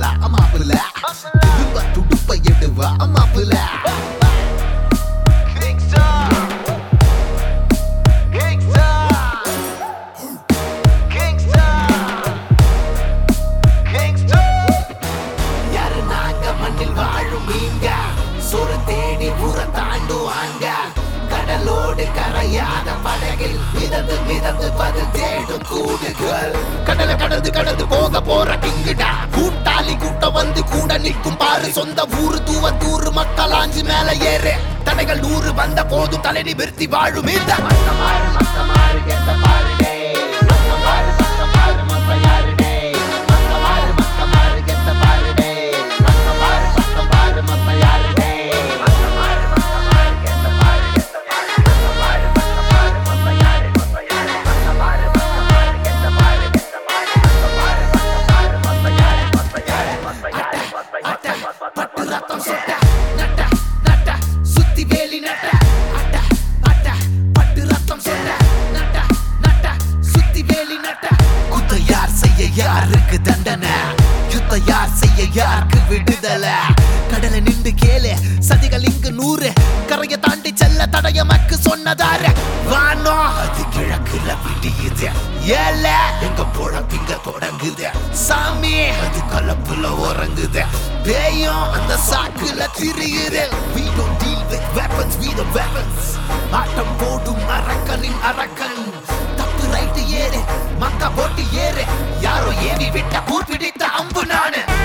மாப்பிள்ள மாப்பிள்ள துடுப்ப துடுப்ப எடுவா மாப்பிள்ள சொரு தேடி புற தாண்டுவாங்க கடலோடு கரையாத படகில் மிதந்து மிதந்து பதில் தேடும் கூடுகள் கடலை கடந்து கடந்து போக போற கிங்குடா கூட்டாளி கூட்டம் வந்து கூட நிற்கும் பாரு சொந்த ஊரு தூவத்தூரு மக்கள் ஆஞ்சு மேல ஏறு தடைகள் 100 வந்த போதும் தலை நிமிர்த்தி வாழும் இந்த யாருக்கு தண்டனை யுத்த யார் செய்ய யாருக்கு விடுதலை கடலை நின்று கேளு சதிகள் இங்கு 100 கரையை தாண்டி செல்ல தடயமக்கு சொன்னதாரு வானோ அது கிழக்குல விடியுது ஏல எங்க பொழப்பிங்க தொடங்குது சாமி அது கலப்புல உறங்குது பேயும் அந்த சாக்குல திரியுது we don't deal with weapons we the weapons ஆட்டம் போடும் அரக்கனின் அரக்கன் தப்பு ரைட்டு ஏறு மக்கா போட்டு ஏறு யாரோ ஏவி விட்ட கூர் பிடித்த அம்பு நானு